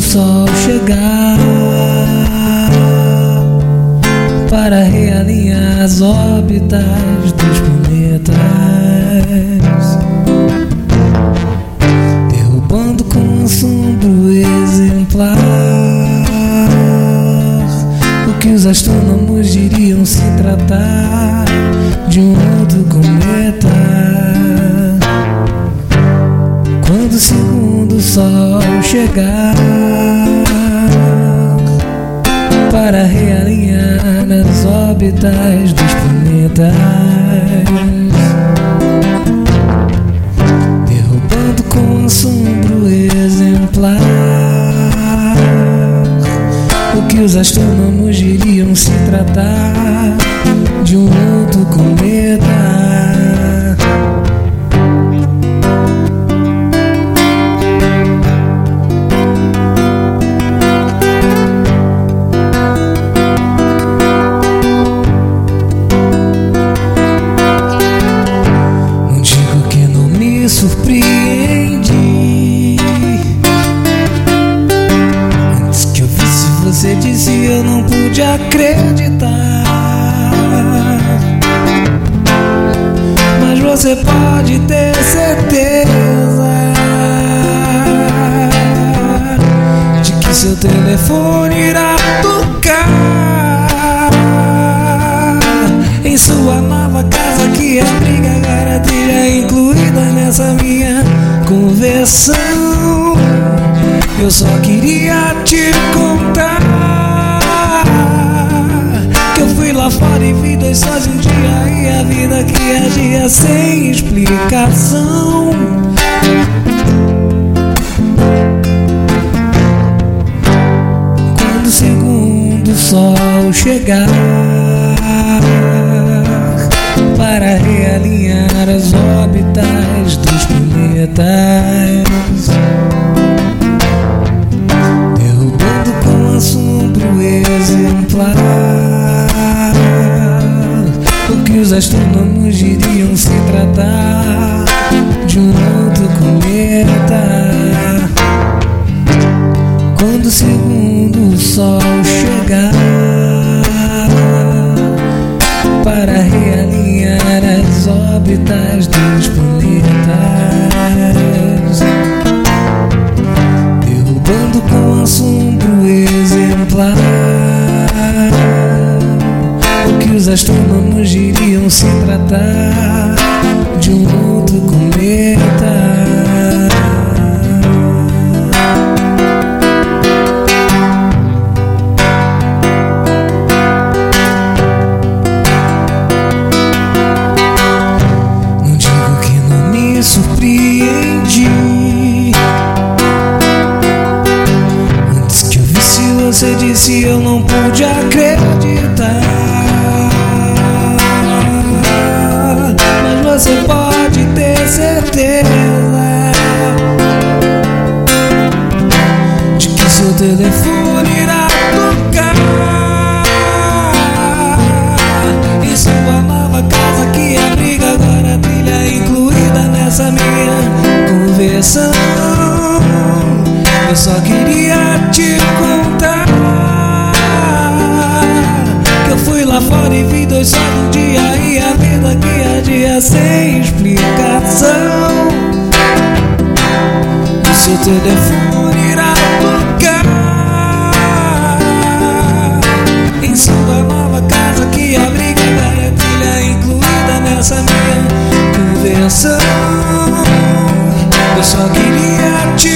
sol chegar para realinhar as órbitas dos planetas, derrubando com um assombro exemplar o que os astrônomos diriam se tratar de um outro cometa. Quando o segundo sol chegar para realinhar as órbitas dos planetas, derrubando com um assombro exemplar o que os astrônomos diriam se tratar de um outro cometa. Surpreendi. Antes que eu visse você disse eu não pude acreditar. Mas você pode ter certeza de que seu telefone irá tocar em sua nova casa que abriga agora trilha incluída nessa minha conversão. Eu só queria te contar que eu fui lá fora e vi dois sóis um dia e a vida que agia sem explicação. Quando o segundo sol chegar para realinhar as órbitas dos planetas, derrubando com um assombro exemplar o que os astrônomos diriam se tratar de um outro cometa. Quando o segundo sol chegar para realinhar as órbitas dos planetas, derrubando com um assombro exemplar o que os astrônomos diriam se tratar de um outro cometa. Surpreendi. Antes que eu visse você disse eu não pude acreditar. Mas você pode ter certeza de que seu telefone irá tocar em sua nova casa que abriga agora a trilha incluída nessa minha conversão. Eu só queria te contar que eu fui lá fora e vi dois sóis um dia e a vida que agia sem explicação. O seu telefone irá tocar em sua nova casa que abriga a trilha incluída nessa minha conversão. Eu só queria te